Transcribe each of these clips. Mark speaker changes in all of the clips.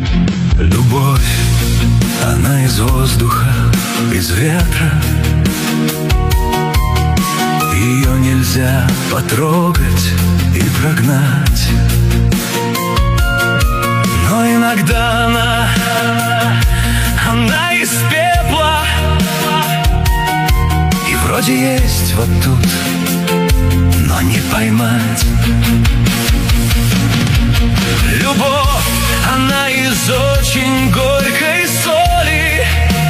Speaker 1: Любовь, она из воздуха, из ветра. Ее нельзя потрогать и прогнать. Но иногда она из пепла. И вроде есть вот тут, но не поймать. Любовь, она из очень горькой соли.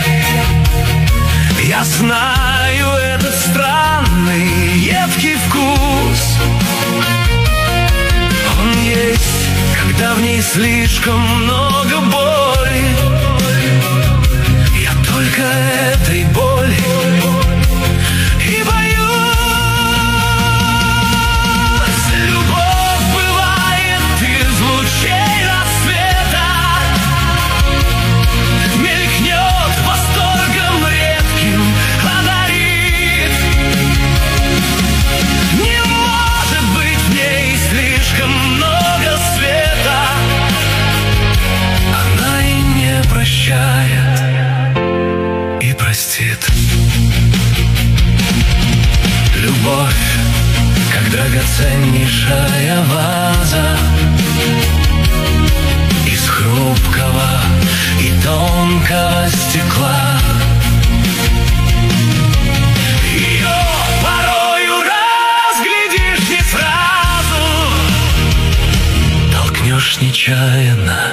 Speaker 1: Я знаю этот странный едкий вкус. Он есть, когда в ней слишком много боли. Я только этой боли и боюсь. Любовь бывает из лучей рассвета, мелькнет восторгом редким, одарит. Не может быть в ней слишком много света. Она и не прощает, и простит. Любовь, как драгоценнейшая ваза из хрупкого и тонкого стекла. Ее порою разглядишь не сразу, толкнешь нечаянно